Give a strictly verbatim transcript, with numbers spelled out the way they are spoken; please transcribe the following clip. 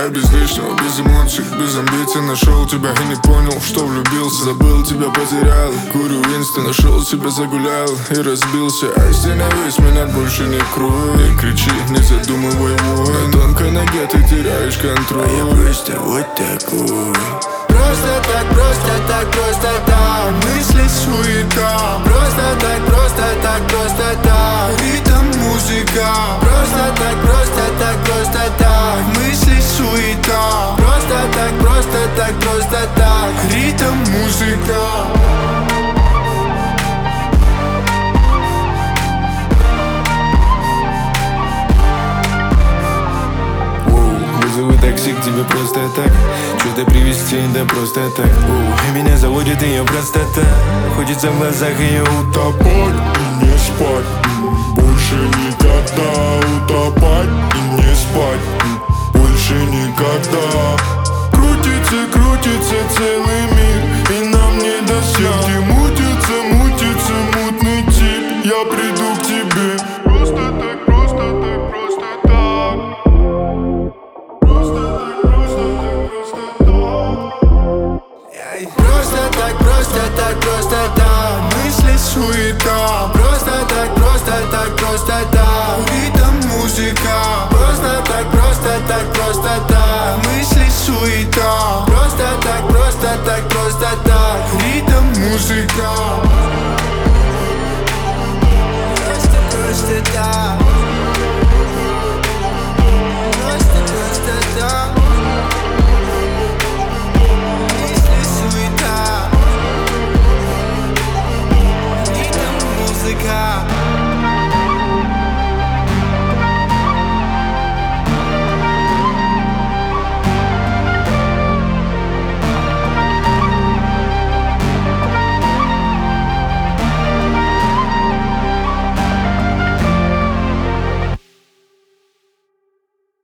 Я без лишнего, без эмоций, без амбиций нашел тебя и не понял, что влюбился. Забыл тебя, потерял, курю инста, нашел себя, загулял и разбился. А остановись, меня больше не крой. Не кричи, не задумывай вой. На тонкой ноге ты теряешь контроль. А я просто вот такой. Просто так, просто так, просто так. Мысли суета. Просто так, просто так, просто так. Ритм музыка. Просто так, просто так, просто так. Мысли суета. Просто так, просто так, просто так. Ритм музыка. Вызову такси к тебе просто так. Что-то привезти, да просто так. Оу, меня заводит ее простота. Хочется в глазах ее утопать И не спать, больше никогда. Утопать и не спать, больше никогда. Крутится, крутится целый мир, и нам не до сетки. Мутится, мутится мутный тип. Я приду к тебе. Просто так, просто так, просто так. Просто так, просто так, просто так. Просто так, просто так, просто так. Мысли суета. Просто так, просто так, просто так. Ритм музыка. Просто так, просто так, просто так. Мысли суета. Просто так, просто так, просто так. Ритм музыка. Просто, просто так. Просто, просто так. Мысли суета. Ритм музыка.